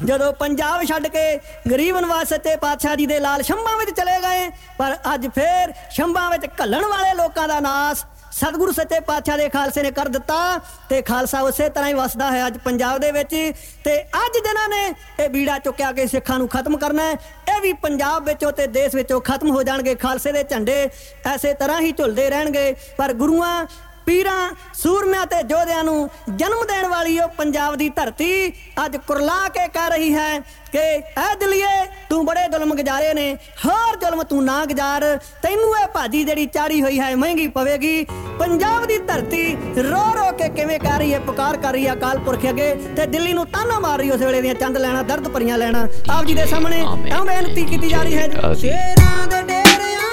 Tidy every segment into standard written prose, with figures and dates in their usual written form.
ਜਦੋਂ ਪੰਜਾਬ ਛੱਡ ਕੇ ਗਰੀਬ ਨਿਵਾਜ ਸੱਚੇ ਪਾਤਸ਼ਾਹ ਜੀ ਦੇ ਲਾਲ ਸ਼ੰਭਾਂ ਵਿੱਚ ਚਲੇ ਗਏ, ਪਰ ਅੱਜ ਫੇਰ ਸ਼ੰਭਾਂ ਵਿੱਚ ਘੱਲਣ ਵਾਲੇ ਲੋਕਾਂ ਦਾ ਨਾਸ ਸਤਿਗੁਰੂ ਸੱਚੇ ਪਾਤਸ਼ਾਹ ਦੇ ਖਾਲਸੇ ਨੇ ਕਰ ਦਿੱਤਾ ਤੇ ਖਾਲਸਾ ਉਸੇ ਤਰ੍ਹਾਂ ਹੀ ਵਸਦਾ ਹੈ ਅੱਜ ਪੰਜਾਬ ਦੇ ਵਿੱਚ। ਤੇ ਅੱਜ ਜਿਨ੍ਹਾਂ ਨੇ ਇਹ ਬੀੜਾ ਚੁੱਕਿਆ ਕਿ ਸਿੱਖਾਂ ਨੂੰ ਖਤਮ ਕਰਨਾ ਹੈ, ਇਹ ਵੀ ਪੰਜਾਬ ਵਿੱਚੋਂ ਤੇ ਦੇਸ਼ ਵਿੱਚੋਂ ਖਤਮ ਹੋ ਜਾਣਗੇ। ਖਾਲਸੇ ਦੇ ਝੰਡੇ ਐਸੇ ਤਰ੍ਹਾਂ ਹੀ ਝੁਲਦੇ ਰਹਿਣਗੇ, ਪਰ ਗੁਰੂਆਂ ਪੀਰਾਂ ਸੂਰਮਿਆਂ ਤੇ ਯੋਧਿਆਂ ਨੂੰ ਜਨਮ ਦੇਣ ਵਾਲੀ ਉਹ ਪੰਜਾਬ ਦੀ ਧਰਤੀ ਅੱਜ ਕੁਰਲਾ ਕੇ ਕਹਿ ਰਹੀ ਹੈ ਕਿ ਐ ਦਿਲੀਏ ਤੂੰ ਬੜੇ ਜ਼ੁਲਮ ਗੁਜ਼ਾਰੇ ਨੇ, ਹੋਰ ਜ਼ੁਲਮ ਤੂੰ ਨਾ ਗੁਜ਼ਾਰ, ਤੈਨੂੰ ਇਹ ਭਾਜੀ ਜਿਹੜੀ ਚਾੜੀ ਹੋਈ ਹੈ ਮਹਿੰਗੀ ਪਵੇਗੀ। ਪੰਜਾਬ ਦੀ ਧਰਤੀ ਰੋ ਰੋ ਕੇ ਕਿਵੇਂ ਕਰ ਰਹੀ ਹੈ, ਪੁਕਾਰ ਕਰ ਰਹੀ ਹੈ ਅਕਾਲ ਪੁਰਖ ਅੱਗੇ, ਤੇ ਦਿੱਲੀ ਨੂੰ ਤਾਨਾ ਮਾਰ ਰਹੀ ਉਸ ਵੇਲੇ ਦੀਆਂ ਚੰਦ ਲੈਣਾ, ਦਰਦ ਭਰੀਆਂ ਲੈਣਾ ਆਪ ਜੀ ਦੇ ਸਾਹਮਣੇ ਇਹ ਬੇਨਤੀ ਕੀਤੀ ਜਾ ਰਹੀ ਹੈ। ਸ਼ੇਰਾਂ ਦੇ ਡੇਰਿਆਂ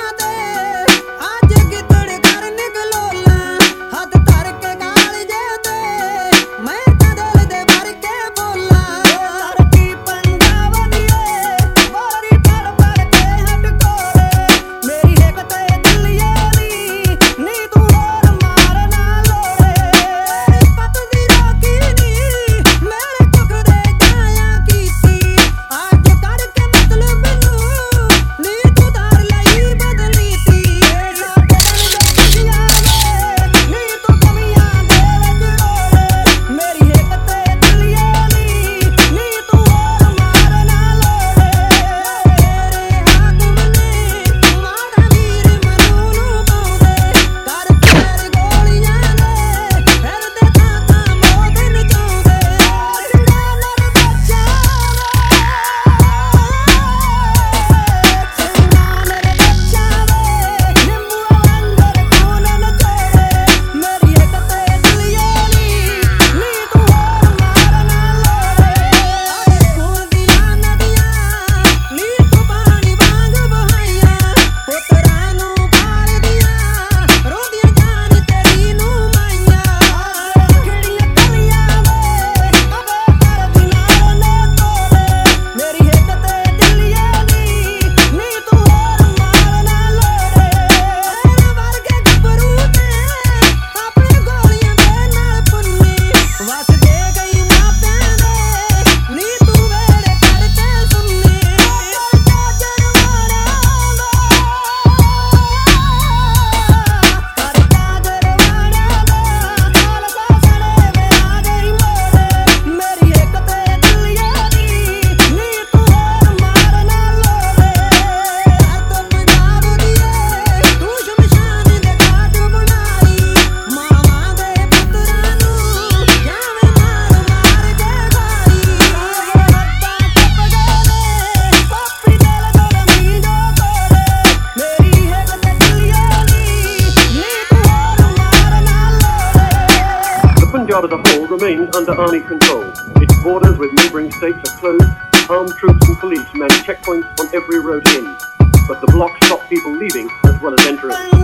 Punjab as a whole remains under army control. Its borders with neighbouring states are closed. Armed troops and police man checkpoints on every road in. But the blocks stop people leaving as well as entering.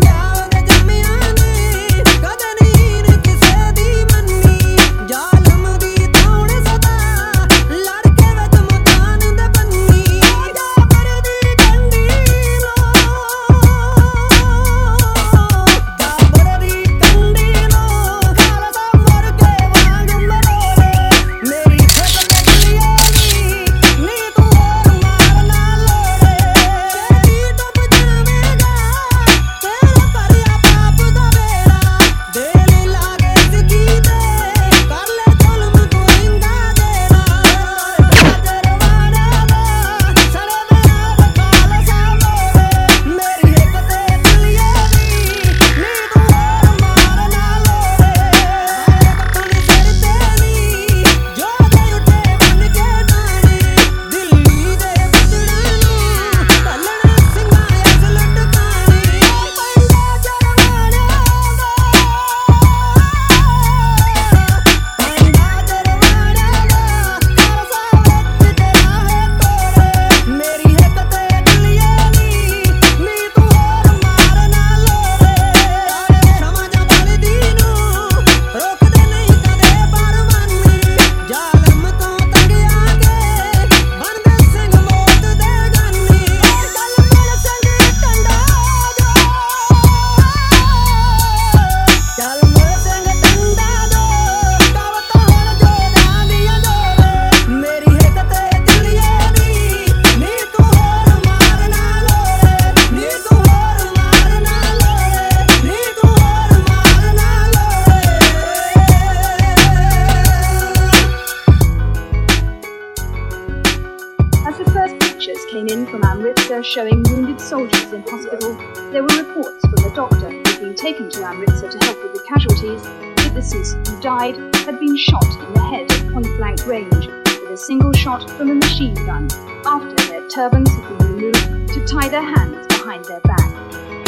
picture showing wounded soldiers in hospital, there were reports from the doctor who had been taken to Amritsar to help with the casualties that the Sikhs who died had been shot in the head at point-blank range with a single shot from a machine gun after their turbans had been removed to tie their hands behind their back.